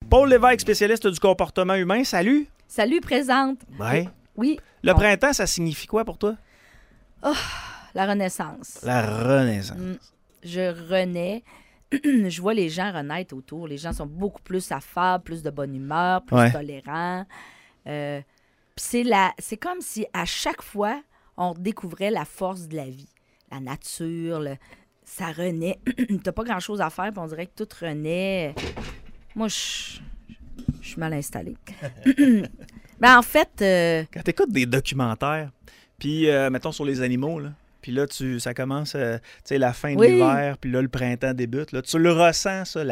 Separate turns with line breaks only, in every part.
Paul Lévesque, spécialiste du comportement humain. Salut!
Salut, présente.
Ouais.
Oui.
Le printemps, ça signifie quoi pour toi?
Oh, la renaissance.
La renaissance.
Je renais. Je vois les gens renaître autour. Les gens sont beaucoup plus affables, plus de bonne humeur, plus tolérants. Puis c'est comme si à chaque fois, on découvrait la force de la vie. La nature, ça renaît. T'as pas grand-chose à faire, puis on dirait que tout renaît. Moi, je suis mal installée. Ben, en fait...
Quand tu écoutes des documentaires, puis mettons sur les animaux, là, puis là, ça commence, tu sais, la fin de l'hiver, puis là, le printemps débute. Là, tu le ressens, ça,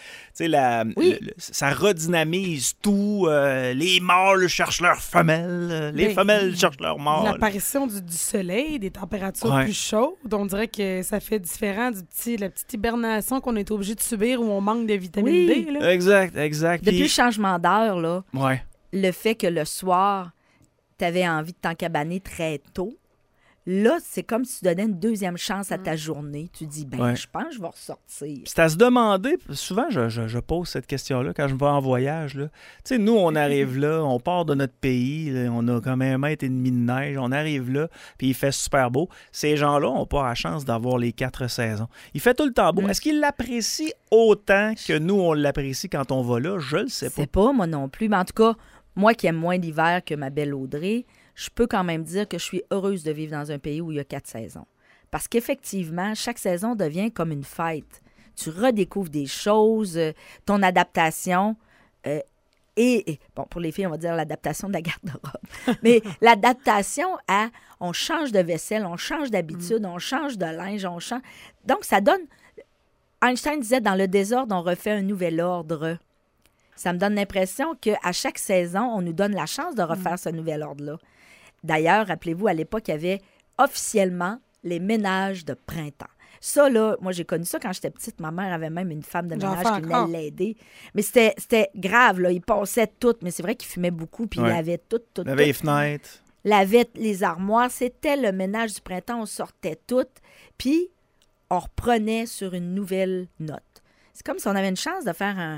ça redynamise tout. Les mâles cherchent leurs femelles, les femelles cherchent leurs mâles.
L'apparition du soleil, des températures plus chaudes, on dirait que ça fait différent la petite hibernation qu'on est obligé de subir où on manque de vitamine D. Là.
Exact.
Depuis le changement d'heure, là,
ouais.
Le fait que le soir, tu avais envie de t'encabaner très tôt, là, c'est comme si tu donnais une deuxième chance à ta journée. Tu dis, je pense que je vais ressortir.
C'est à se demander, souvent je pose cette question-là quand je vais en voyage. Tu sais, nous, on arrive là, on part de notre pays, là, on a quand même 1,5 m de neige, on arrive là, puis il fait super beau. Ces gens-là n'ont pas la chance d'avoir les 4 saisons. Il fait tout le temps beau. Est-ce qu'ils l'apprécient autant que nous, on l'apprécie quand on va là? Je le sais pas.
C'est pas, moi non plus. Mais en tout cas, moi qui aime moins l'hiver que ma belle Audrey, je peux quand même dire que je suis heureuse de vivre dans un pays où il y a 4 saisons. Parce qu'effectivement, chaque saison devient comme une fête. Tu redécouvres des choses, ton adaptation. Et bon, pour les filles, on va dire l'adaptation de la garde-robe. Mais l'adaptation à on change de vaisselle, on change d'habitude, on change de linge, on change. Donc, ça donne. Einstein disait dans le désordre, on refait un nouvel ordre. Ça me donne l'impression qu'à chaque saison, on nous donne la chance de refaire ce nouvel ordre-là. D'ailleurs, rappelez-vous, à l'époque, il y avait officiellement les ménages de printemps. Ça, là, moi, j'ai connu ça quand j'étais petite. Ma mère avait même une femme de ménage qui venait l'aider. Mais c'était grave, là. Il passait tout. Mais c'est vrai qu'il fumait beaucoup, puis il lavait tout.
Lavait les fenêtres.
Lavait les armoires. C'était le ménage du printemps. On sortait tout. Puis, on reprenait sur une nouvelle note. C'est comme si on avait une chance de faire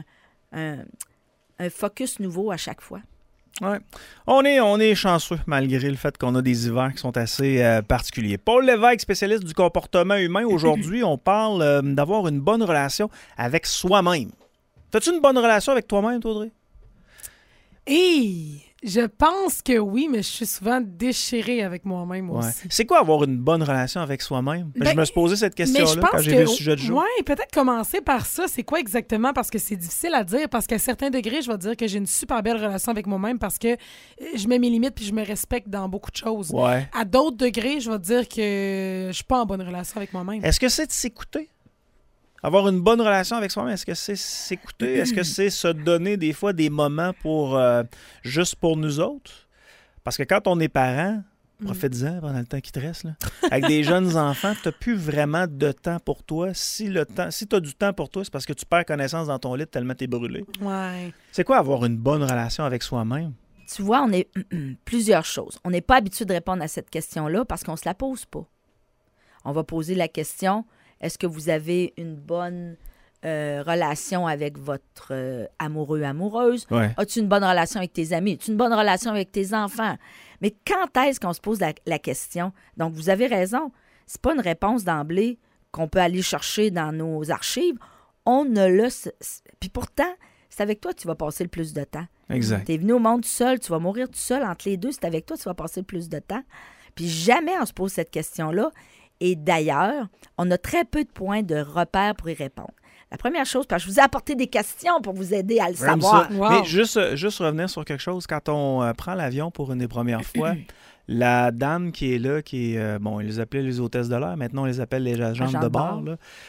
un focus nouveau à chaque fois.
Ouais. On est chanceux, malgré le fait qu'on a des hivers qui sont assez particuliers. Paul Lévesque, spécialiste du comportement humain. Aujourd'hui, on parle d'avoir une bonne relation avec soi-même. T'as-tu une bonne relation avec toi-même, toi, Audrey?
Je pense que oui, mais je suis souvent déchirée avec moi-même aussi.
C'est quoi avoir une bonne relation avec soi-même? Je me suis posé cette question-là quand j'ai vu le sujet du jour.
Oui, peut-être commencer par ça. C'est quoi exactement? Parce que c'est difficile à dire. Parce qu'à certains degrés, je vais dire que j'ai une super belle relation avec moi-même parce que je mets mes limites puis je me respecte dans beaucoup de choses.
Ouais.
À d'autres degrés, je vais dire que je suis pas en bonne relation avec moi-même.
Est-ce que c'est de s'écouter? Avoir une bonne relation avec soi-même, est-ce que c'est s'écouter? Est-ce que c'est se donner des fois des moments juste pour nous autres? Parce que quand on est parent, profite-en pendant le temps qui te reste. Là. Avec des jeunes enfants, tu n'as plus vraiment de temps pour toi. Si tu as du temps pour toi, c'est parce que tu perds connaissance dans ton lit tellement tu es brûlé.
Ouais.
C'est quoi avoir une bonne relation avec soi-même?
Tu vois, on est plusieurs choses. On n'est pas habitué de répondre à cette question-là parce qu'on ne se la pose pas. On va poser la question... Est-ce que vous avez une bonne relation avec votre amoureux, amoureuse?
Ouais.
As-tu une bonne relation avec tes amis? As-tu une bonne relation avec tes enfants? Mais quand est-ce qu'on se pose la question? Donc, vous avez raison. C'est pas une réponse d'emblée qu'on peut aller chercher dans nos archives. On ne l'a... Puis pourtant, c'est avec toi que tu vas passer le plus de temps.
Exact.
Tu es venu au monde tout seul, tu vas mourir tout seul. Entre les deux, c'est avec toi que tu vas passer le plus de temps. Puis jamais on se pose cette question-là. Et d'ailleurs, on a très peu de points de repère pour y répondre. La première chose, parce que je vous ai apporté des questions pour vous aider à le savoir.
Wow.
Mais juste revenir sur quelque chose. Quand on prend l'avion pour une des premières fois, la dame qui est là, ils les appelaient les hôtesses de l'air, maintenant on les appelle les agents de bord.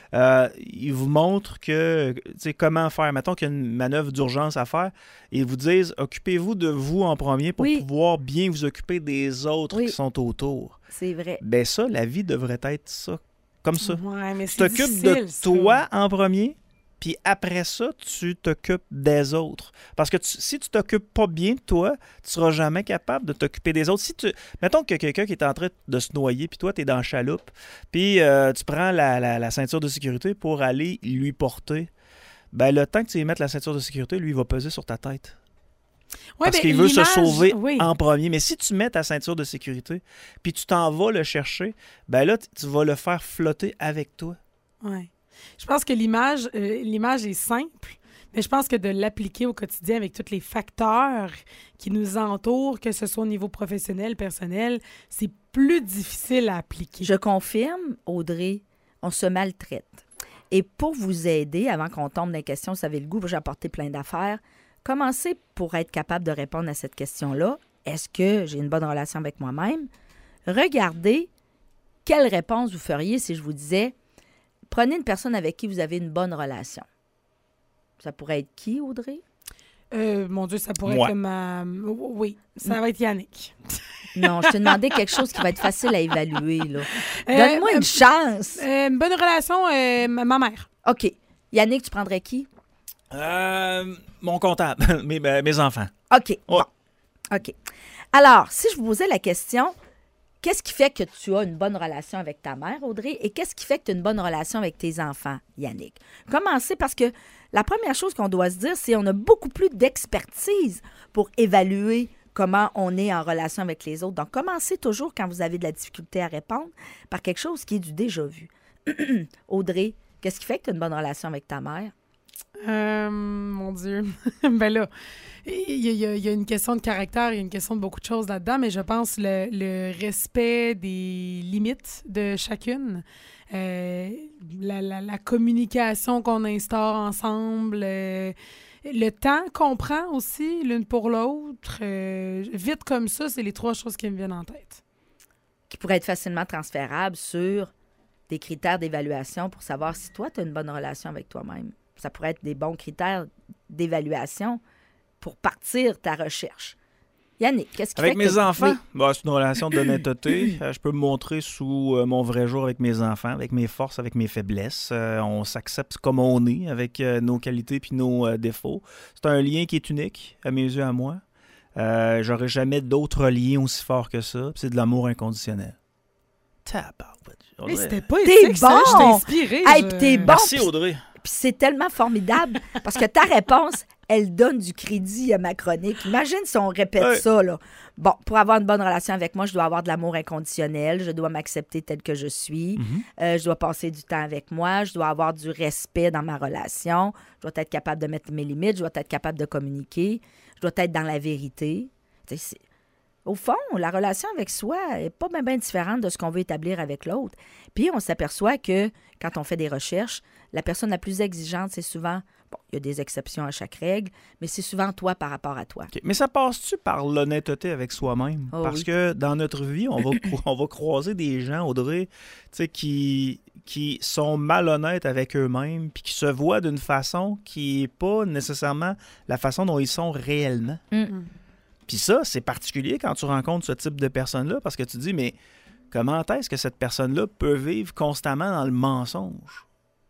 Ils vous montrent comment faire. Mettons qu'il y a une manœuvre d'urgence à faire. Ils vous disent, occupez-vous de vous en premier pour pouvoir bien vous occuper des autres qui sont autour.
C'est vrai.
Ben ça, la vie devrait être ça. Comme ça.
Ouais, mais
tu t'occupes de toi en premier, puis après ça, tu t'occupes des autres. Parce que si tu t'occupes pas bien de toi, tu seras jamais capable de t'occuper des autres. Mettons que quelqu'un qui est en train de se noyer, puis toi, tu es dans la chaloupe, puis tu prends la ceinture de sécurité pour aller lui porter. ben le temps que tu y mettes la ceinture de sécurité, lui, il va peser sur ta tête.
Ouais,
Parce qu'il veut se sauver en premier. Mais si tu mets ta ceinture de sécurité, puis tu t'en vas le chercher, ben là, tu vas le faire flotter avec toi.
Oui. Je pense que l'image est simple, mais je pense que de l'appliquer au quotidien avec tous les facteurs qui nous entourent, que ce soit au niveau professionnel, personnel, c'est plus difficile à appliquer.
Je confirme, Audrey, on se maltraite. Et pour vous aider, avant qu'on tombe dans les questions, vous savez le goût, j'ai apporté plein d'affaires. Commencez pour être capable de répondre à cette question-là. Est-ce que j'ai une bonne relation avec moi-même? Regardez quelle réponse vous feriez si je vous disais prenez une personne avec qui vous avez une bonne relation. Ça pourrait être qui, Audrey?
Mon Dieu, ça pourrait être ma... Oui, ça va être Yannick.
Non, je t'ai demandé quelque chose qui va être facile à évaluer, là. Donne-moi une chance.
Une bonne relation, ma mère.
OK. Yannick, tu prendrais qui?
Mon comptable, mes enfants.
OK.
Ouais.
Bon. OK. Alors, si je vous posais la question, qu'est-ce qui fait que tu as une bonne relation avec ta mère, Audrey, et qu'est-ce qui fait que tu as une bonne relation avec tes enfants, Yannick? Commencez parce que la première chose qu'on doit se dire, c'est qu'on a beaucoup plus d'expertise pour évaluer comment on est en relation avec les autres. Donc, commencez toujours, quand vous avez de la difficulté à répondre, par quelque chose qui est du déjà vu. Audrey, qu'est-ce qui fait que tu as une bonne relation avec ta mère?
Mon Dieu. Ben là, il y a une question de caractère, il y a une question de beaucoup de choses là-dedans, mais je pense le respect des limites de chacune, la communication qu'on instaure ensemble, le temps qu'on prend aussi l'une pour l'autre. Vite comme ça, c'est les 3 choses qui me viennent en tête.
Qui pourraient être facilement transférables sur des critères d'évaluation pour savoir si toi, tu as une bonne relation avec toi-même. Ça pourrait être des bons critères d'évaluation pour partir ta recherche. Yannick, qu'est-ce qui fait
Avec mes enfants,
Oui.
C'est une relation d'honnêteté. Je peux me montrer sous mon vrai jour avec mes enfants, avec mes forces, avec mes faiblesses. On s'accepte comme on est, avec nos qualités puis nos défauts. C'est un lien qui est unique, à mes yeux, à moi. J'aurais jamais d'autres liens aussi forts que ça. C'est de l'amour inconditionnel.
Mais c'était pas
T'es
éthique, ça.
bon!
Je t'ai inspiré.
Hey, puis t'es bon!
Merci, Audrey.
Puis c'est tellement formidable parce que ta réponse, elle donne du crédit à ma chronique. Imagine si on répète ça, là. Bon, pour avoir une bonne relation avec moi, je dois avoir de l'amour inconditionnel, je dois m'accepter tel que je suis, je dois passer du temps avec moi, je dois avoir du respect dans ma relation, je dois être capable de mettre mes limites, je dois être capable de communiquer, je dois être dans la vérité. Au fond, la relation avec soi n'est pas bien différente de ce qu'on veut établir avec l'autre. Puis on s'aperçoit que quand on fait des recherches, la personne la plus exigeante, c'est souvent, bon, il y a des exceptions à chaque règle, mais c'est souvent toi par rapport à toi.
Okay. Mais ça passe-tu par l'honnêteté avec soi-même? Parce que dans notre vie, on va croiser des gens, Audrey, qui sont malhonnêtes avec eux-mêmes puis qui se voient d'une façon qui n'est pas nécessairement la façon dont ils sont réellement. Puis ça, c'est particulier quand tu rencontres ce type de personnes-là parce que tu te dis, mais comment est-ce que cette personne-là peut vivre constamment dans le mensonge?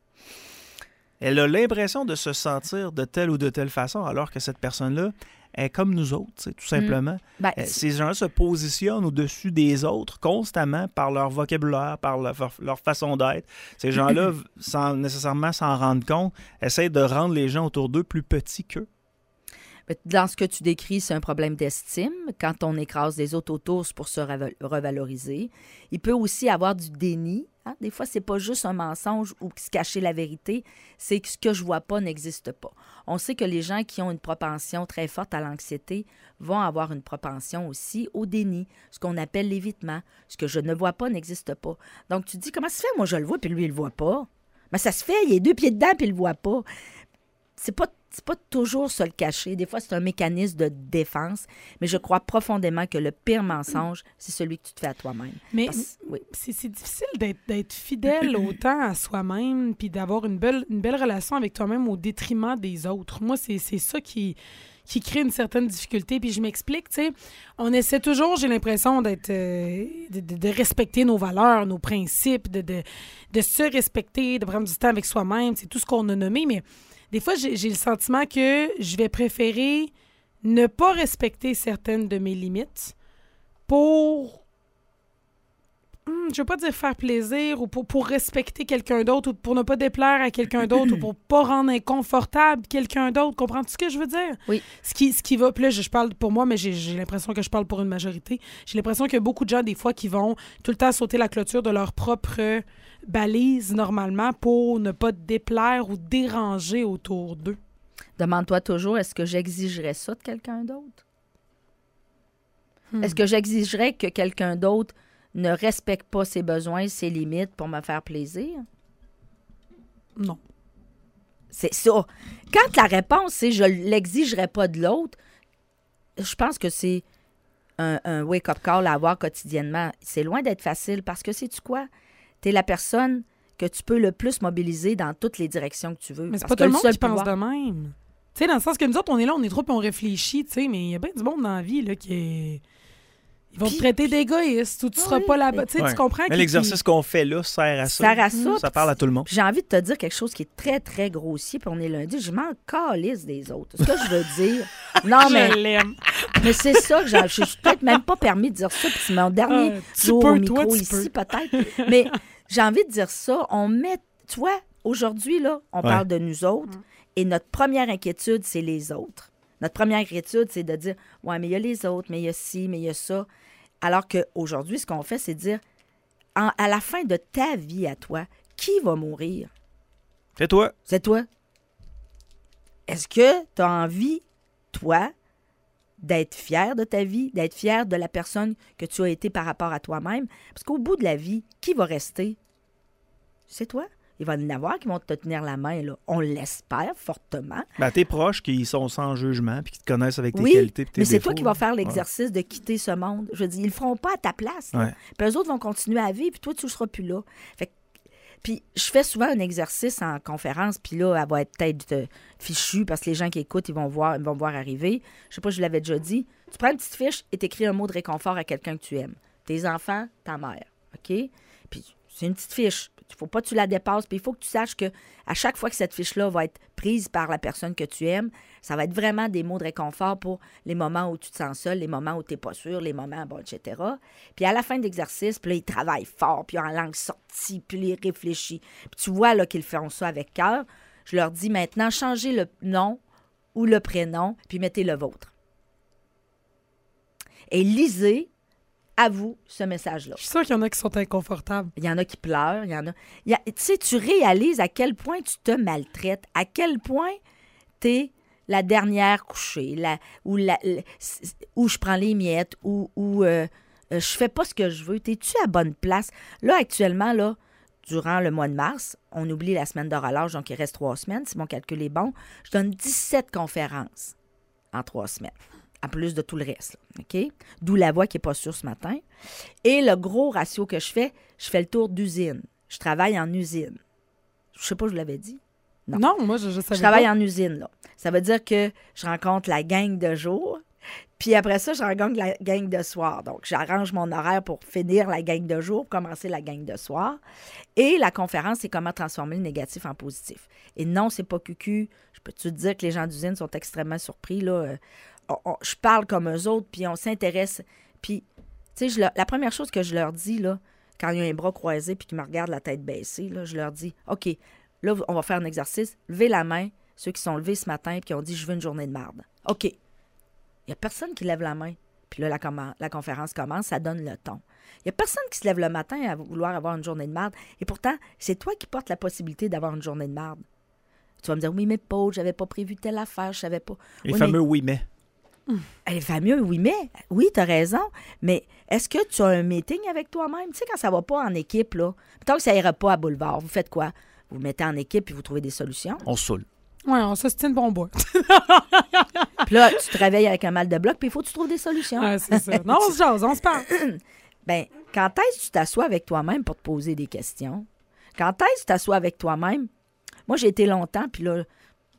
Elle a l'impression de se sentir de telle ou de telle façon alors que cette personne-là est comme nous autres, tout simplement. Ces gens-là se positionnent au-dessus des autres constamment par leur vocabulaire, par leur façon d'être. Ces gens-là, sans nécessairement s'en rendre compte, essayent de rendre les gens autour d'eux plus petits qu'eux.
Dans ce que tu décris, c'est un problème d'estime. Quand on écrase les autres autour, c'est pour se revaloriser. Il peut aussi avoir du déni. Des fois, c'est pas juste un mensonge ou se cacher la vérité, c'est que ce que je vois pas n'existe pas. On sait que les gens qui ont une propension très forte à l'anxiété vont avoir une propension aussi au déni, ce qu'on appelle l'évitement. Ce que je ne vois pas n'existe pas. Donc, tu te dis, comment ça se fait? Moi, je le vois, puis lui, il le voit pas. Mais ça se fait, il est 2 pieds dedans, puis il le voit pas. C'est pas toujours se le cacher. Des fois, c'est un mécanisme de défense, mais je crois profondément que le pire mensonge, c'est celui que tu te fais à toi-même.
Mais c'est difficile d'être fidèle autant à soi-même puis d'avoir une belle relation avec toi-même au détriment des autres. Moi, c'est ça qui crée une certaine difficulté. Puis je m'explique, tu sais, on essaie toujours, j'ai l'impression, de respecter nos valeurs, nos principes, de se respecter, de prendre du temps avec soi-même, c'est tout ce qu'on a nommé, mais des fois, j'ai le sentiment que je vais préférer ne pas respecter certaines de mes limites pour je veux pas dire faire plaisir ou pour respecter quelqu'un d'autre ou pour ne pas déplaire à quelqu'un d'autre ou pour pas rendre inconfortable quelqu'un d'autre. Comprends-tu ce que je veux dire?
Oui.
Ce qui va... Puis là, je parle pour moi, mais j'ai l'impression que je parle pour une majorité. J'ai l'impression qu'il y a beaucoup de gens, des fois, qui vont tout le temps sauter la clôture de leur propre balise, normalement, pour ne pas déplaire ou déranger autour d'eux.
Demande-toi toujours, est-ce que j'exigerais ça de quelqu'un d'autre? Est-ce que j'exigerais que quelqu'un d'autre ne respecte pas ses besoins, ses limites pour me faire plaisir?
Non.
C'est ça. Quand la réponse c'est je ne l'exigerai pas de l'autre, je pense que c'est un wake-up call à avoir quotidiennement. C'est loin d'être facile parce que, sais-tu quoi? Tu es la personne que tu peux le plus mobiliser dans toutes les directions que tu veux.
Mais c'est pas tout le monde qui pense de même. Tu sais, dans le sens que nous autres, on est là, on est trop puis on réfléchit, tu sais, mais il y a bien du monde dans la vie là, qui est... Ils vont te traiter d'égoïste ou tu seras pas là-bas. Tu sais, tu comprends?
Mais l'exercice qu'on fait là sert à ça.
Sert à ça.
Ça parle à tout le monde.
J'ai envie de te dire quelque chose qui est très, très grossier, puis on est lundi. Je m'en calisse des autres. Ce que je veux dire... Non, mais...
Je l'aime.
Mais c'est ça que je suis peut-être même pas permis de dire ça, puis c'est mon dernier jour au micro ici, peut-être. Mais j'ai envie de dire ça. On met... Tu vois, aujourd'hui, là, on parle de nous autres, et notre première inquiétude, c'est les autres. Notre première inquiétude, c'est de dire, ouais, mais il y a les autres, mais il y a ci, mais il y a ça. Alors qu'aujourd'hui, ce qu'on fait, c'est dire, à la fin de ta vie à toi, qui va mourir?
C'est toi.
C'est toi. Est-ce que tu as envie, toi, d'être fier de ta vie, d'être fier de la personne que tu as été par rapport à toi-même? Parce qu'au bout de la vie, qui va rester? C'est toi. Il va y en avoir qui vont te tenir la main, là. On l'espère fortement.
Ben, tes proches qui sont sans jugement puis qui te connaissent avec tes qualités et tes
mais c'est
défauts,
toi qui vas faire l'exercice de quitter ce monde. Je veux dire, ils le feront pas à ta place. Là.
Ouais.
Puis eux autres vont continuer à vivre, puis toi, tu ne seras plus là. Fait que, puis je fais souvent un exercice en conférence, puis là, elle va être peut-être fichue parce que les gens qui écoutent, ils vont voir arriver. Je sais pas, je l'avais déjà dit. Tu prends une petite fiche et t'écris un mot de réconfort à quelqu'un que tu aimes. Tes enfants, ta mère. OK? Puis c'est une petite fiche. Il ne faut pas que tu la dépasses. Puis il faut que tu saches que à chaque fois que cette fiche-là va être prise par la personne que tu aimes, ça va être vraiment des mots de réconfort pour les moments où tu te sens seul, les moments où tu n'es pas sûr, les moments, bon, etc. Puis à la fin de l'exercice, puis là, ils travaillent fort, puis en langue sortie, puis ils réfléchissent. Puis tu vois là, qu'ils font ça avec cœur. Je leur dis maintenant, changez le nom ou le prénom, puis mettez le vôtre. Et lisez à vous ce message-là.
Je suis sûre qu'il y en a qui sont inconfortables.
Il y en a qui pleurent, il y en a... Tu sais, tu réalises à quel point tu te maltraites, à quel point t'es la dernière couchée, où je prends les miettes, où je fais pas ce que je veux. T'es-tu à bonne place? Là, actuellement, là, durant le mois de mars, on oublie la semaine de relâche, donc il reste 3 semaines, si mon calcul est bon. Je donne 17 conférences en 3 semaines. En plus de tout le reste, là, OK? D'où la voix qui n'est pas sûre ce matin. Et le gros ratio que je fais le tour d'usine. Je travaille en usine. Je sais pas, je vous l'avais dit.
Non, moi, je savais pas.
Je travaille en usine, là. Ça veut dire que je rencontre la gang de jour, puis après ça, je rencontre la gang de soir. Donc, j'arrange mon horaire pour finir la gang de jour, pour commencer la gang de soir. Et la conférence, c'est comment transformer le négatif en positif. Et non, c'est pas cucu. Je peux te dire que les gens d'usine sont extrêmement surpris, là. Je parle comme eux autres, puis on s'intéresse. Puis, tu sais, la première chose que je leur dis, là, quand il y a un bras croisé puis qu'ils me regardent la tête baissée, là, je leur dis, OK, là, on va faire un exercice. Levez la main, ceux qui sont levés ce matin puis qui ont dit, je veux une journée de marde. OK. Il n'y a personne qui lève la main. Puis là, la conférence commence, ça donne le ton. Il n'y a personne qui se lève le matin à vouloir avoir une journée de marde. Et pourtant, c'est toi qui portes la possibilité d'avoir une journée de marde. Tu vas me dire, oui, mais Paul, j'avais pas prévu telle affaire, je savais pas.
Les fameux oui, mais.
Les fameux oui, mais. Oui, tu as raison. Mais est-ce que tu as un meeting avec toi-même? Tu sais, quand ça va pas en équipe, là, tant que ça ira pas à Boulevard, vous faites quoi? Vous mettez en équipe et vous trouvez des solutions?
On se saoule.
Oui, on s'ostine bon bois.
Puis là, tu te réveilles avec un mal de bloc, puis il faut que tu trouves des solutions.
Ouais, c'est ça. Non, on se jase, on se parle.
Bien, quand est-ce que tu t'assois avec toi-même pour te poser des questions? Quand est-ce que tu t'assois avec toi-même? Moi, j'ai été longtemps, puis là,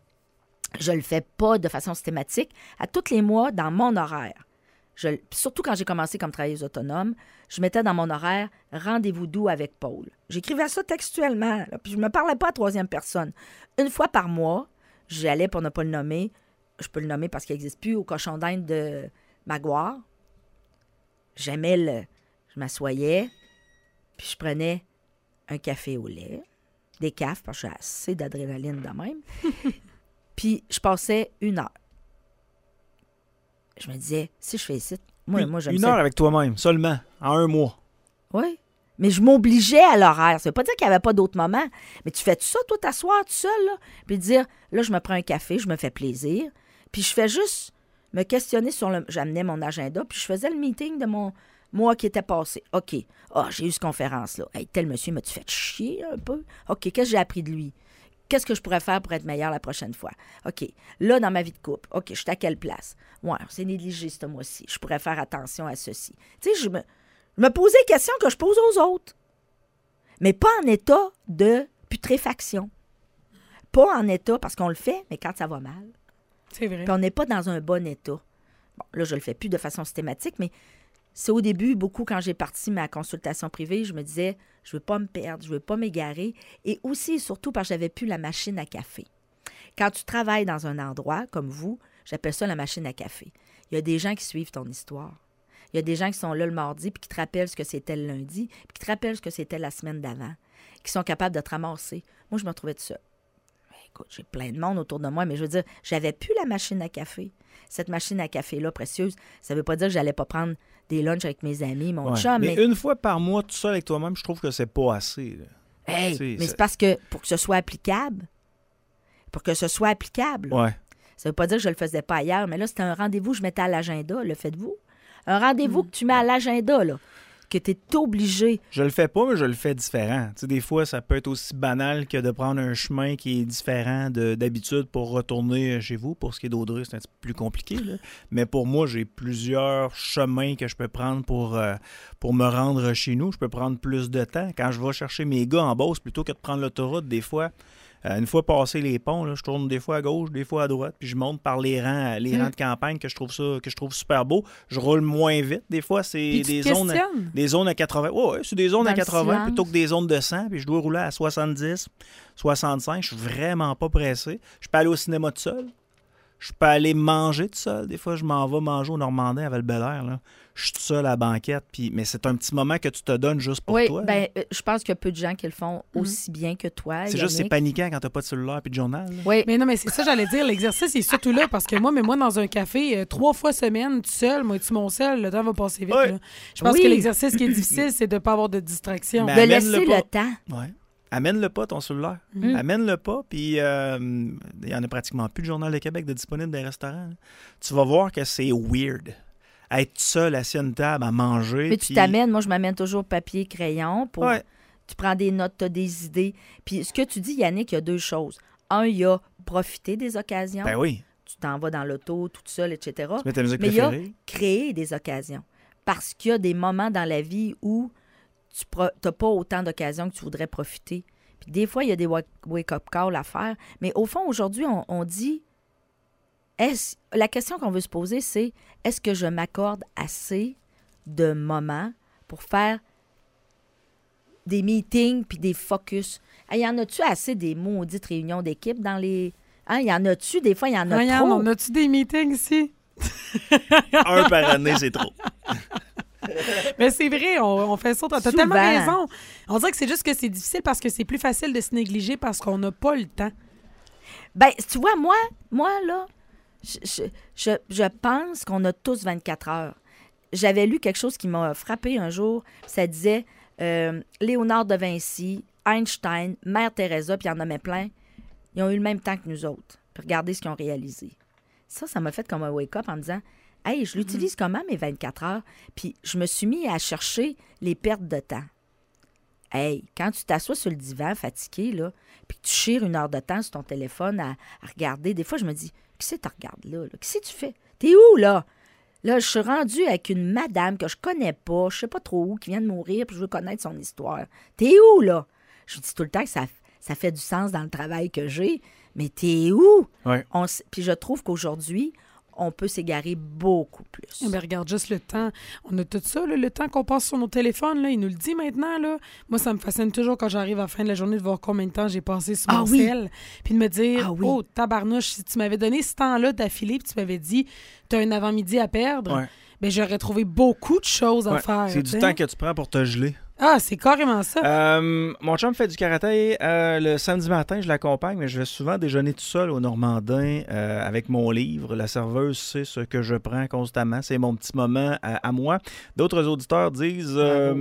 je le fais pas de façon systématique. À tous les mois, dans mon horaire, surtout quand j'ai commencé comme travailleuse autonome, je mettais dans mon horaire « Rendez-vous doux avec Paul ». J'écrivais ça textuellement, là, puis je me parlais pas à troisième personne. Une fois par mois, j'allais, pour ne pas le nommer, je peux le nommer parce qu'il n'existe plus, au cochon d'Inde de Maguire. Je m'assoyais, Puis je prenais un café au lait, des cafes, parce que j'ai assez d'adrénaline de même. Puis je passais 1 heure. Je me disais, si je fais ici, moi j'aime ça.
1 heure avec toi-même, seulement, en 1 mois.
Oui. Mais je m'obligeais à l'horaire. Ça veut pas dire qu'il n'y avait pas d'autres moments. Mais tu fais tout ça, toi, t'asseoir tout seul, là, puis dire, là, je me prends un café, je me fais plaisir. Puis je fais juste me questionner sur le... J'amenais mon agenda, puis je faisais le meeting de mon mois qui était passé. OK. J'ai eu cette conférence-là. Hey, tel monsieur m'a-tu fait chier un peu? OK, qu'est-ce que j'ai appris de lui? Qu'est-ce que je pourrais faire pour être meilleur la prochaine fois? OK. Là, dans ma vie de couple, OK, je suis à quelle place? Ouais, c'est négligé ce mois-ci. Je pourrais faire attention à ceci. Tu sais, je me posais des questions que je pose aux autres. Mais pas en état de putréfaction. Pas en état, parce qu'on le fait, mais quand ça va mal.
C'est vrai.
Puis on n'est pas dans un bon état. Bon, là, je le fais plus de façon systématique, mais c'est au début, beaucoup, quand j'ai parti ma consultation privée, je me disais, je veux pas me perdre, je veux pas m'égarer. Et aussi et surtout parce que j'avais plus la machine à café. Quand tu travailles dans un endroit comme vous, j'appelle ça la machine à café. Il y a des gens qui suivent ton histoire. Il y a des gens qui sont là le mardi puis qui te rappellent ce que c'était le lundi puis qui te rappellent ce que c'était la semaine d'avant, qui sont capables de te ramasser. Moi, je me retrouvais de ça. Écoute, j'ai plein de monde autour de moi, mais je veux dire, j'avais plus la machine à café. Cette machine à café-là, précieuse, ça veut pas dire que j'allais pas prendre des lunchs avec mes amis, mon chum.
Mais une fois par mois, tout seul avec toi-même, je trouve que c'est pas assez. Là.
Hey, mais c'est parce que pour que ce soit applicable,
ouais.
Ça veut pas dire que je le faisais pas ailleurs, mais là, c'était un rendez-vous que je mettais à l'agenda, le faites-vous? Un rendez-vous que tu mets à l'agenda, là, que tu es obligé.
Je le fais pas, mais je le fais différent. Tu sais, des fois, ça peut être aussi banal que de prendre un chemin qui est différent d'habitude pour retourner chez vous. Pour ce qui est d'Audrey, c'est un petit peu plus compliqué. Là. Mais pour moi, j'ai plusieurs chemins que je peux prendre pour me rendre chez nous. Je peux prendre plus de temps. Quand je vais chercher mes gars en Beauce, plutôt que de prendre l'autoroute, des fois... une fois passé les ponts, là, je tourne des fois à gauche, des fois à droite, puis je monte par les rangs de campagne que je trouve super beau. Je roule moins vite. Des fois, c'est des zones à 80. Ouais, c'est des zones à 80 plutôt que des zones de 100, puis je dois rouler à 70, 65. Je suis vraiment pas pressé. Je peux aller au cinéma tout seul. Je peux aller manger tout seul. Des fois, je m'en vais manger au Normandin à Val-Bélair, là. Je suis tout seul à la banquette, mais c'est un petit moment que tu te donnes juste pour toi.
Oui, je pense qu'il y a peu de gens qui le font aussi bien que toi.
C'est juste, c'est paniquant quand t'as pas de cellulaire et de journal.
Oui.
Mais non, mais c'est ça, j'allais dire. L'exercice est surtout là parce que moi, dans un café, 3 fois semaine, tout seul, moi, tu mon seul, le temps va passer vite.
Ouais.
Là. Je pense que l'exercice qui est difficile, c'est de ne pas avoir de distraction.
De laisser le temps.
Ouais. Amène-le pas, ton cellulaire. Amène-le pas, puis il n'y en a pratiquement plus de Journal de Québec de disponible dans les restaurants. Là. Tu vas voir que c'est weird. Être seul assis à une table à manger.
Mais tu t'amènes, moi je m'amène toujours papier, crayon. Pour...
Ouais.
Tu prends des notes, tu as des idées. Puis ce que tu dis, Yannick, il y a 2 choses. Un, il y a profiter des occasions.
Ben oui.
Tu t'en vas dans l'auto, toute seule, etc.
Tu mets ta musique
Mais
préférée.
il y a créer des occasions. Parce qu'il y a des moments dans la vie où tu n'as pas autant d'occasions que tu voudrais profiter. Puis des fois, il y a des wake-up calls à faire. Mais au fond, aujourd'hui, on dit... La question qu'on veut se poser, c'est est-ce que je m'accorde assez de moments pour faire des meetings puis des focus? Y en a-tu assez des maudites réunions d'équipe dans les... Y en a-tu? Des fois, il y en a trop.
On a-tu des meetings ici?
Un par année, c'est trop.
Mais c'est vrai, on fait ça. T'as tellement raison. On dirait que c'est juste que c'est difficile parce que c'est plus facile de se négliger parce qu'on n'a pas le temps.
Ben, tu vois, moi là... Je pense qu'on a tous 24 heures. J'avais lu quelque chose qui m'a frappé un jour. Ça disait Léonard de Vinci, Einstein, Mère Teresa, puis il y en avait plein. Ils ont eu le même temps que nous autres. Puis regardez ce qu'ils ont réalisé. Ça m'a fait comme un wake-up en me disant hey, je l'utilise comment mes 24 heures? Puis je me suis mis à chercher les pertes de temps. Hey, quand tu t'assois sur le divan fatigué, là, puis que tu chires 1 heure de temps sur ton téléphone à regarder, des fois, je me dis qu'est-ce que tu regardes là? Qu'est-ce que tu fais? T'es où, là? Là, je suis rendue avec une madame que je connais pas, je sais pas trop où, qui vient de mourir, puis je veux connaître son histoire. T'es où, là? Je dis tout le temps que ça fait du sens dans le travail que j'ai, mais t'es où?
Ouais.
Puis je trouve qu'aujourd'hui, on peut s'égarer beaucoup plus.
Mais regarde juste le temps. On a tout ça, là, le temps qu'on passe sur nos téléphones. Là, il nous le dit maintenant. Là. Moi, ça me fascine toujours quand j'arrive à la fin de la journée de voir combien de temps j'ai passé sur mon cell. Puis de me dire, oh, tabarnouche, si tu m'avais donné ce temps-là d'affilée, puis tu m'avais dit, tu as un avant-midi à perdre, ben, j'aurais trouvé beaucoup de choses à faire.
C'est du temps que tu prends pour te geler.
Ah, c'est carrément ça.
Mon chum fait du karaté. Le samedi matin, je l'accompagne, mais je vais souvent déjeuner tout seul au Normandin avec mon livre. La serveuse sait ce que je prends constamment. C'est mon petit moment à moi. D'autres auditeurs disent...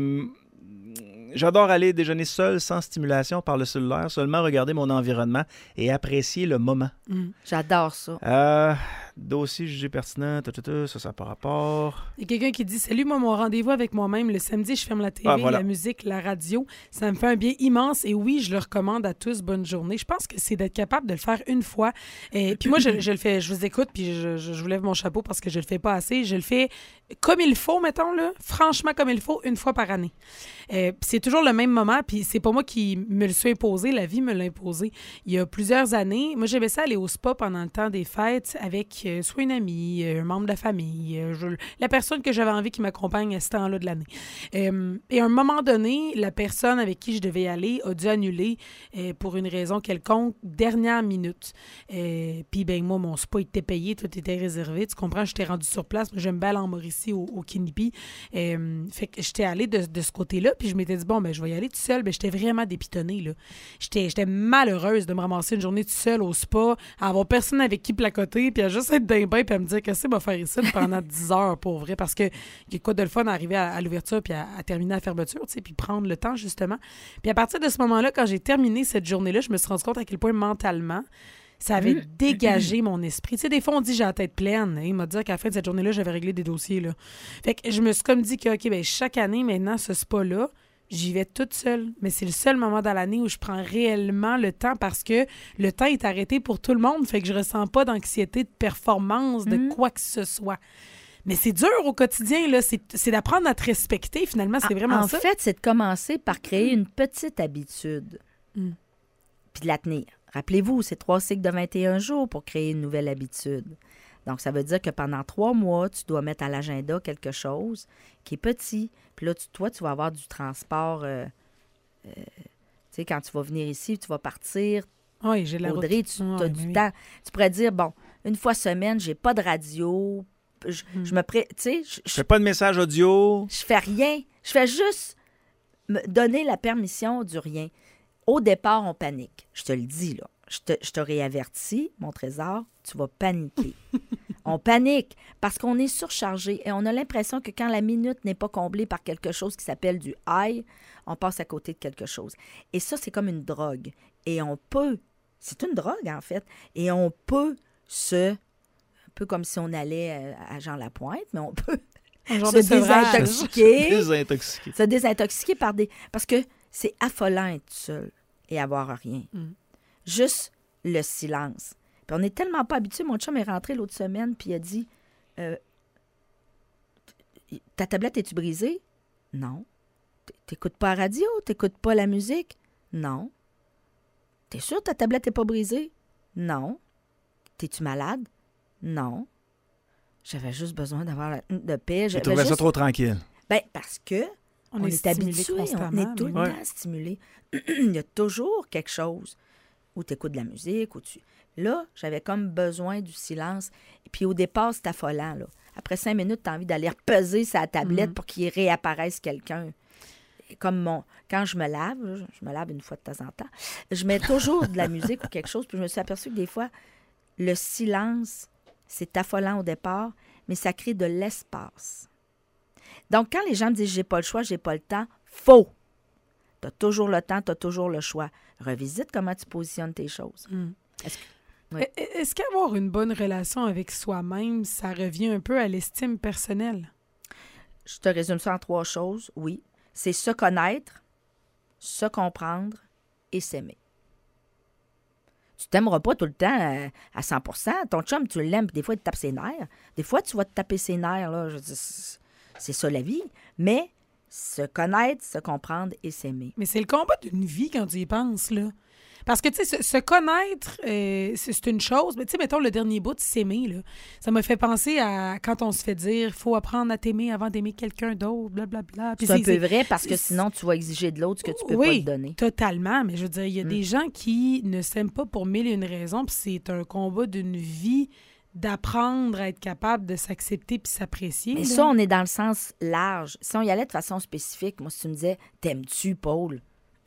J'adore aller déjeuner seul, sans stimulation par le cellulaire, seulement regarder mon environnement et apprécier le moment.
J'adore ça.
Dossier jugé pertinent, ça n'a pas rapport.
Il y a quelqu'un qui dit « Salut, moi, mon rendez-vous avec moi-même. Le samedi, je ferme la télé,
voilà.
La musique, la radio. Ça me fait un bien immense. Et oui, je le recommande à tous. Bonne journée. » Je pense que c'est d'être capable de le faire une fois. Puis moi, je le fais. Je vous écoute, puis je vous lève mon chapeau parce que je le fais pas assez. Je le fais comme il faut, mettons, là. Franchement, comme il faut, une fois par année. C'est toujours le même moment, puis c'est pas moi qui me le suis imposé. La vie me l'a imposé. Il y a plusieurs années, moi, j'aimais ça aller au spa pendant le temps des fêtes avec soit une amie, un membre de la famille, la personne que j'avais envie qui m'accompagne à ce temps-là de l'année. Et à un moment donné, la personne avec qui je devais y aller a dû annuler pour une raison quelconque, dernière minute. Puis, ben moi, mon spa était payé, tout était réservé. Tu comprends, j'étais rendue sur place. Moi, j'aime bien aller en Mauricie, au Kinipi. Fait que j'étais allée de ce côté-là, puis je m'étais dit, bon, ben je vais y aller tout seul. Ben j'étais vraiment dépitonnée, là. J'étais malheureuse de me ramasser une journée tout seul au spa, à avoir personne avec qui placoter, puis à juste être d'un bain, puis à me dire qu'est-ce que va faire ici pendant 10 heures, pour vrai, parce que il y a quoi de le fun à arriver à l'ouverture, puis à terminer la fermeture, tu sais, puis prendre le temps, justement. Puis à partir de ce moment-là, quand j'ai terminé cette journée-là, je me suis rendu compte à quel point mentalement, ça avait dégagé mon esprit. Tu sais, des fois, on dit j'ai la tête pleine. Il m'a dit qu'à la fin de cette journée-là, j'avais réglé des dossiers, là. Fait que je me suis comme dit que, OK, ben chaque année, maintenant, ce spa-là, j'y vais toute seule. Mais c'est le seul moment dans l'année où je prends réellement le temps parce que le temps est arrêté pour tout le monde. Fait que je ressens pas d'anxiété de performance, de quoi que ce soit. Mais c'est dur au quotidien, là. C'est d'apprendre à te respecter, finalement. C'est vraiment ça.
En fait, c'est de commencer par créer une petite habitude. Puis de la tenir. Rappelez-vous, c'est 3 cycles de 21 jours pour créer une nouvelle habitude. Donc, ça veut dire que pendant 3 mois, tu dois mettre à l'agenda quelque chose qui est petit. Puis là, toi, tu vas avoir du transport. Tu sais, quand tu vas venir ici, tu vas partir.
Oui, j'ai la
Audrey, tu as du temps. Tu pourrais dire, bon, une fois semaine, j'ai pas de radio. Je me tu sais,
je fais pas de message audio.
Je fais rien. Je fais juste me donner la permission du rien. Au départ, on panique. Je te le dis, là. Je t'aurais averti, mon trésor, tu vas paniquer. On panique parce qu'on est surchargé et on a l'impression que quand la minute n'est pas comblée par quelque chose qui s'appelle du high, on passe à côté de quelque chose. Et ça, c'est comme une drogue. Et on peut, c'est une drogue en fait, et on peut un peu comme si on allait à Jean Lapointe, mais on peut se désintoxiquer par des... Parce que c'est affolant être seul et avoir rien. Juste le silence. Puis on n'est tellement pas habitué. Mon chum est rentré l'autre semaine, puis il a dit ta tablette, es-tu brisée? Non. T'écoutes pas la radio? T'écoutes pas la musique? Non. T'es sûr que ta tablette n'est pas brisée? Non. T'es-tu malade? Non. J'avais juste besoin d'avoir de paix.
Tu trouvais ça trop tranquille?
Bien, parce que on est habitué, on est tout le temps stimulé. Il y a toujours quelque chose où tu écoutes de la musique, où tu... Là, j'avais comme besoin du silence. Et puis au départ, c'est affolant, là. Après 5 minutes, tu as envie d'aller repeser sa tablette pour qu'il réapparaisse quelqu'un. Et comme quand je me lave une fois de temps en temps, je mets toujours de la musique ou quelque chose, puis je me suis aperçue que des fois, le silence, c'est affolant au départ, mais ça crée de l'espace. Donc, quand les gens me disent « j'ai pas le choix, j'ai pas le temps », faux! Tu as toujours le temps, tu as toujours le choix. Revisite comment tu positionnes tes choses.
Est-ce qu'avoir une bonne relation avec soi-même, ça revient un peu à l'estime personnelle?
Je te résume ça en 3 choses, oui. C'est se connaître, se comprendre et s'aimer. Tu t'aimeras pas tout le temps à 100%. Ton chum, tu l'aimes, puis des fois, il te tape ses nerfs. Des fois, tu vas te taper ses nerfs, là. Je dis, c'est ça la vie. Mais se connaître, se comprendre et s'aimer.
Mais c'est le combat d'une vie quand tu y penses, là. Parce que, tu sais, se connaître, c'est une chose. Mais, tu sais, mettons, le dernier bout, s'aimer, là. Ça m'a fait penser à quand on se fait dire « faut apprendre à t'aimer avant d'aimer quelqu'un d'autre, blablabla. »
C'est un peu vrai parce que sinon, tu vas exiger de l'autre ce que tu peux pas te donner.
Oui, totalement. Mais je veux dire, il y a des gens qui ne s'aiment pas pour 1000 et une raisons, puis c'est un combat d'une vie d'apprendre à être capable de s'accepter puis s'apprécier.
Mais
là.
ça, on est dans le sens large. Si on y allait de façon spécifique, moi, si tu me disais, t'aimes-tu, Paul?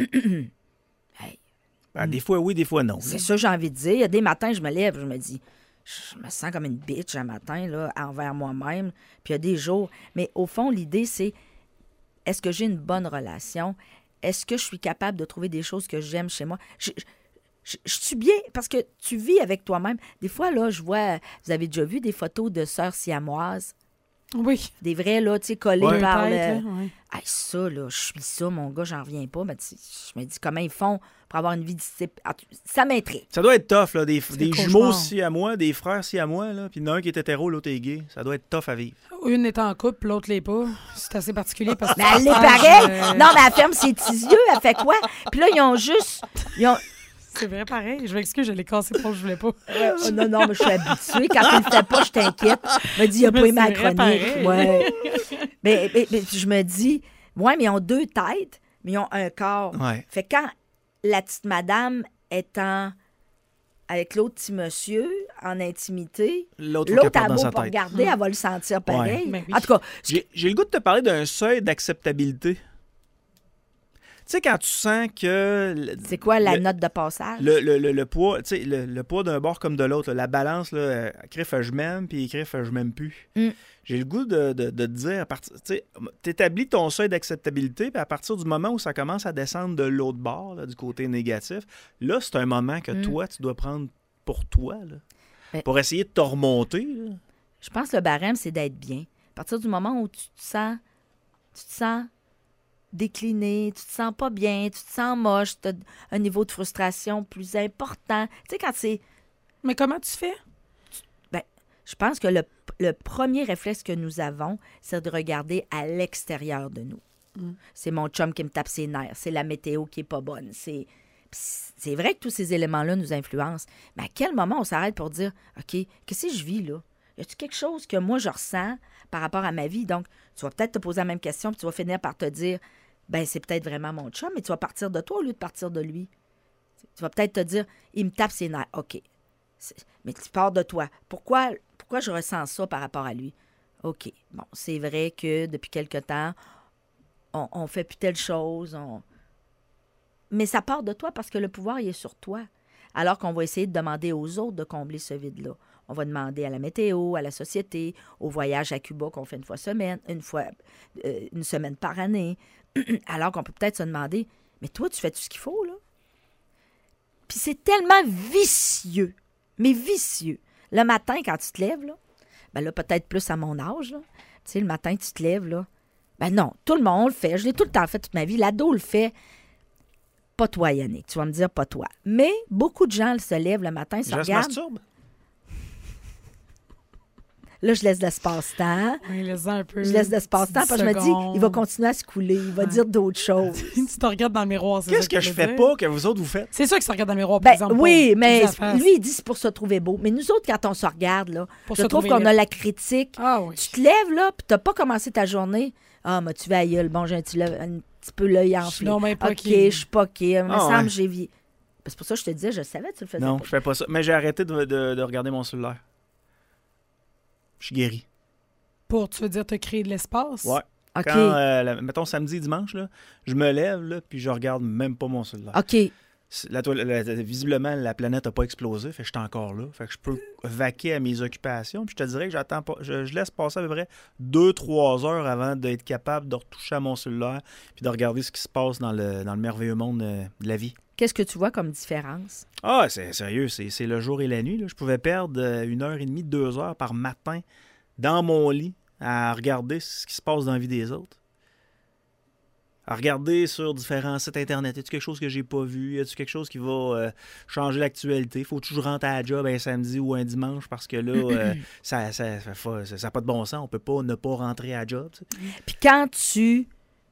Des fois oui, des fois non.
C'est ça que j'ai envie de dire. Il y a des matins, je me lève, je me dis, je me sens comme une bitch un matin, là, envers moi-même. Puis il y a des jours. Mais au fond, l'idée, c'est, est-ce que j'ai une bonne relation? Est-ce que je suis capable de trouver des choses que j'aime chez moi? Je suis bien, parce que tu vis avec toi-même. Des fois, là, je vois, vous avez déjà vu des photos de sœurs siamoises?
Oui.
Des vrais, là, tu sais, collés
Ouais.
par le...
Peut-être, là, ouais.
Hey, ça, là, je suis ça, mon gars, j'en reviens pas. Mais je me dis, comment ils font pour avoir une vie de type? Ça m'intrigue.
Ça doit être tough, là. Des
cauchemar.
jumeaux si à moi, des frères si à moi, là. Puis il y en a un qui est hétéro, l'autre est gay. Ça doit être tough à vivre.
Une est en couple, l'autre l'est pas. C'est assez particulier parce que...
Mais elle l'est pareil. Non, mais elle ferme ses petits yeux, elle fait quoi? Puis là, ils ont juste...
C'est vrai, pareil. Je m'excuse, je l'ai cassé trop, je voulais pas.
Oh, non, mais je suis habituée. Quand il ne fait pas, je t'inquiète. Je me dis, il a pas aimé ma chronique.
Pareil.
Ouais. mais je me dis, ouais, mais ils ont deux têtes, mais ils ont un corps.
Ouais.
Fait que quand la petite madame est avec l'autre petit monsieur en intimité,
L'autre
l'autre,
a
elle
dans
va
sa
pas
tête.
regarder, elle va le sentir pareil.
Ben oui.
En tout cas,
J'ai le goût de te parler d'un seuil d'acceptabilité. Tu sais, quand tu sens que...
c'est quoi la note de passage?
Le poids, tu sais, le poids d'un bord comme de l'autre, là, la balance, là, écrif je m'aime, puis écrif je m'aime plus. J'ai le goût de te dire, tu établis ton seuil d'acceptabilité, puis à partir du moment où ça commence à descendre de l'autre bord, là, du côté négatif, là, c'est un moment que toi, tu dois prendre pour toi, là,
Mais-
pour essayer de te remonter. Là.
Je pense que le barème, c'est d'être bien. À partir du moment où tu te sens décliné, tu te sens pas bien, tu te sens moche, tu as un niveau de frustration plus important. Tu sais, quand c'est...
Mais comment tu fais?
Je pense que le premier réflexe que nous avons, c'est de regarder à l'extérieur de nous. C'est mon chum qui me tape ses nerfs, c'est la météo qui est pas bonne, c'est vrai que tous ces éléments-là nous influencent, mais à quel moment on s'arrête pour dire, OK, qu'est-ce que je vis là? Y a-t-il quelque chose que moi je ressens par rapport à ma vie? Donc, tu vas peut-être te poser la même question, puis tu vas finir par te dire, ben c'est peut-être vraiment mon chum, mais tu vas partir de toi au lieu de partir de lui. Tu vas peut-être te dire, il me tape ses nerfs, OK. Mais tu pars de toi. Pourquoi je ressens ça par rapport à lui? OK. Bon, c'est vrai que depuis quelque temps, on fait plus telle chose. Mais ça part de toi parce que le pouvoir, il est sur toi. Alors qu'on va essayer de demander aux autres de combler ce vide-là. On va demander à la météo, à la société, au voyage à Cuba qu'on fait une semaine par année. Alors qu'on peut peut-être se demander, mais toi, tu fais tout ce qu'il faut, là? Puis c'est tellement vicieux, mais vicieux. Le matin, quand tu te lèves, là, ben là, peut-être plus à mon âge, là, tu sais, le matin, tu te lèves, là, ben non, tout le monde le fait. Je l'ai tout le temps fait toute ma vie. L'ado le fait. Pas toi, Yannick. Tu vas me dire pas toi. Mais beaucoup de gens se lèvent le matin, se
Je se
regardent.
masturbe.
Là, je laisse l'espace-temps.
Oui, laisse-en un peu.
Je laisse l'espace-temps parce que je me dis, il va continuer à se couler. Il va dire d'autres choses.
Tu te regardes dans le miroir, c'est
Qu'est-ce
ça
que je fais pas que vous autres vous faites?
C'est ça qui se regarde dans le miroir, par
Ben,
exemple.
oui,
Paul.
mais
Dis la face.
lui, il dit c'est pour se trouver beau. Mais nous autres, quand on se regarde, là,
Pour
je
se
trouve
trouver
qu'on a
laid.
la critique.
Ah oui.
Tu te lèves, là, puis t'as pas commencé ta journée. Ah, mais tu vas à gueule. Bon, j'ai un petit peu l'œil enflé.
non, mais pas
OK,
qui.
je suis pas OK. Il me
Ah,
semble
ouais.
que j'ai vu. C'est pour ça que je te disais, je savais que tu le faisais
Non,
pas.
je fais pas ça. Mais j'ai arrêté de regarder mon cellulaire. Je suis guéri.
Pour, tu veux dire, te créer de l'espace?
Ouais.
OK.
Quand, mettons, samedi, dimanche, là, je me lève, là, puis je regarde même pas mon cellulaire.
OK.
Visiblement, la planète n'a pas explosé, fait que je suis encore là. Fait que je peux vaquer à mes occupations. Puis je te dirais que j'attends pas. Je laisse passer à peu près 2-3 heures avant d'être capable de retoucher à mon cellulaire puis de regarder ce qui se passe dans le merveilleux monde de la vie.
Qu'est-ce que tu vois comme différence?
Ah, c'est sérieux, c'est le jour et la nuit. Là. Je pouvais perdre 1h30, 2 heures par matin dans mon lit à regarder ce qui se passe dans la vie des autres. À regarder sur différents sites Internet. Y a-t-il quelque chose que j'ai pas vu? Y a-t-il quelque chose qui va changer l'actualité? Faut-tu que je rentre à la job un samedi ou un dimanche parce que là, ça n'a pas de bon sens. On peut pas ne pas rentrer à la job. Tu sais.
Puis quand tu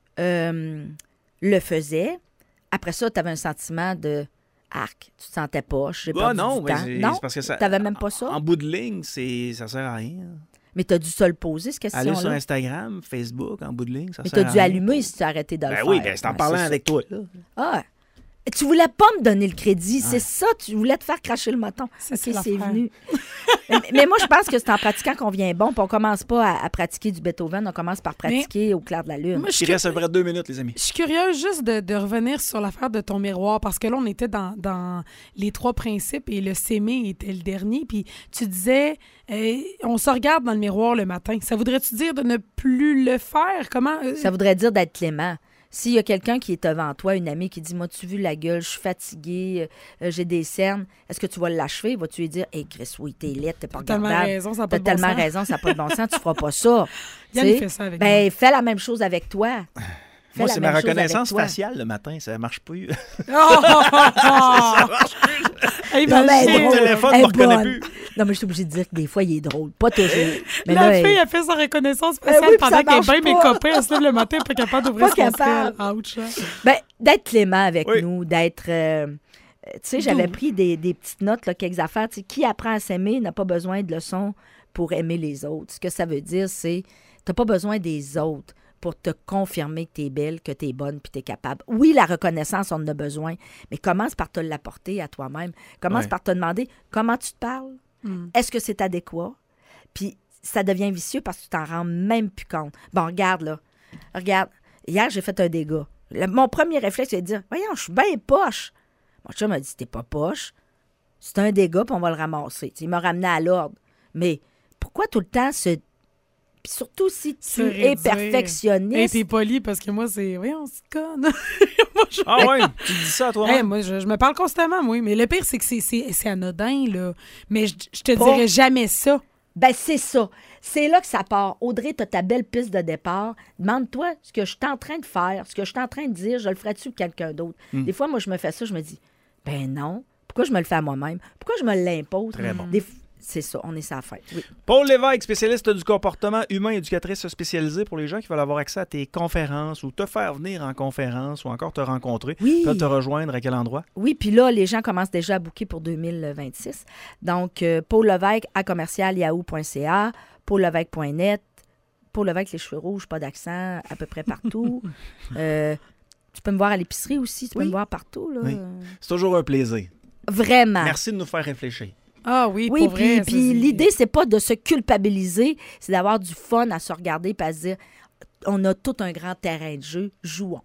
le faisais, après ça, tu avais un sentiment de arc. Tu te sentais pas. Je sais pas.
Non, mais
Non?
c'est parce que ça.
T'avais même pas ça?
En bout de ligne, ça sert à rien.
Mais tu as dû se le poser, cette
Aller sur
question-là.
Instagram, Facebook, en bout de ligne, ça
Mais
sert
tu
à
as dû
rien.
allumer si tu as arrêté de le
Ben
faire.
oui, ben c'est en
Ouais,
parlant
c'est
avec toi. Là.
ça. Ah! Tu voulais pas me donner le crédit, c'est ça, tu voulais te faire cracher le moton.
C'est
venu. mais moi, je pense que c'est en pratiquant qu'on vient bon, puis on commence pas à pratiquer du Beethoven, on commence par pratiquer au clair de la lune.
Il reste à peu près 2 minutes, les amis.
Je suis curieuse juste de revenir sur l'affaire de ton miroir, parce que là, on était dans les 3 principes et le s'aimer était le dernier, puis tu disais, on se regarde dans le miroir le matin. Ça voudrait-tu dire de ne plus le faire? Comment?
Ça voudrait dire d'être clément. S'il y a quelqu'un qui est devant toi, une amie qui dit « M'as-tu vu la gueule? Je suis fatiguée, j'ai des cernes. » Est-ce que tu vas l'achever? Vas-tu lui dire « Hey, Chris, oui, t'es laide, t'es pas regardable. »
T'as tellement raison, ça n'a pas de bon sens.
T'as tellement raison, ça n'a pas de bon sens, tu feras pas ça.
Yann fait ça avec moi.
Fais la même chose avec toi.
Moi, c'est ma reconnaissance faciale le matin, ça marche plus.
Ça marche plus!
Mon téléphone ne me reconnaît plus.
Non, mais je suis obligée de dire que des fois, il est drôle. Pas toujours. Mais
la fille a fait sa reconnaissance faciale pendant qu'elle est bien mes copains. Elle se lève le matin, pas capable d'ouvrir son style. Ouch.
D'être clément avec nous, d'être... tu sais, j'avais pris des petites notes, là, quelques affaires. Tu sais, qui apprend à s'aimer n'a pas besoin de leçons pour aimer les autres. Ce que ça veut dire, c'est t'as pas besoin des autres pour te confirmer que tu es belle, que tu es bonne, puis tu es capable. Oui, la reconnaissance, on en a besoin, mais commence par te l'apporter à toi-même. Commence par te demander comment tu te parles. Est-ce que c'est adéquat? Puis ça devient vicieux parce que tu t'en rends même plus compte. Bon, regarde, là. Regarde, hier, j'ai fait un dégât. Mon premier réflexe, c'est de dire, voyons, je suis bien poche. Mon chum m'a dit, t'es pas poche. C'est un dégât, puis on va le ramasser. T'sais, il m'a ramené à l'ordre. Mais pourquoi tout le temps Puis surtout si tu es perfectionniste.
Et t'es poli parce que moi, c'est... Voyons, c'est conne.
Ah ouais, tu dis ça à toi-même?
Hey, moi, je me parle constamment, oui. Mais le pire, c'est que c'est anodin, là. Mais je te dirais jamais ça.
Ben, c'est ça. C'est là que ça part. Audrey, t'as ta belle piste de départ. Demande-toi ce que je suis en train de faire, ce que je suis en train de dire, je le ferais-tu pour quelqu'un d'autre? Des fois, moi, je me fais ça, je me dis, ben non. Pourquoi je me le fais à moi-même? Pourquoi je me l'impose?
Très bon.
C'est ça, on est ça à faire. Oui.
Paul Lévesque, spécialiste du comportement humain, éducatrice spécialisée pour les gens qui veulent avoir accès à tes conférences ou te faire venir en conférence ou encore te rencontrer.
Oui.
Peuvent te rejoindre à quel endroit?
Oui, puis là, les gens commencent déjà à booker pour 2026. Donc, Paul Lévesque à commercial-yahoo.ca, paullevesque.net, Paul Lévesque, les cheveux rouges, pas d'accent, à peu près partout. Tu peux me voir à l'épicerie aussi, tu peux me voir partout. Là.
Oui. C'est toujours un plaisir.
Vraiment.
Merci de nous faire réfléchir.
Ah oui,
oui,
pour vrai.
Puis l'idée, c'est pas de se culpabiliser, c'est d'avoir du fun à se regarder et à se dire on a tout un grand terrain de jeu, jouons.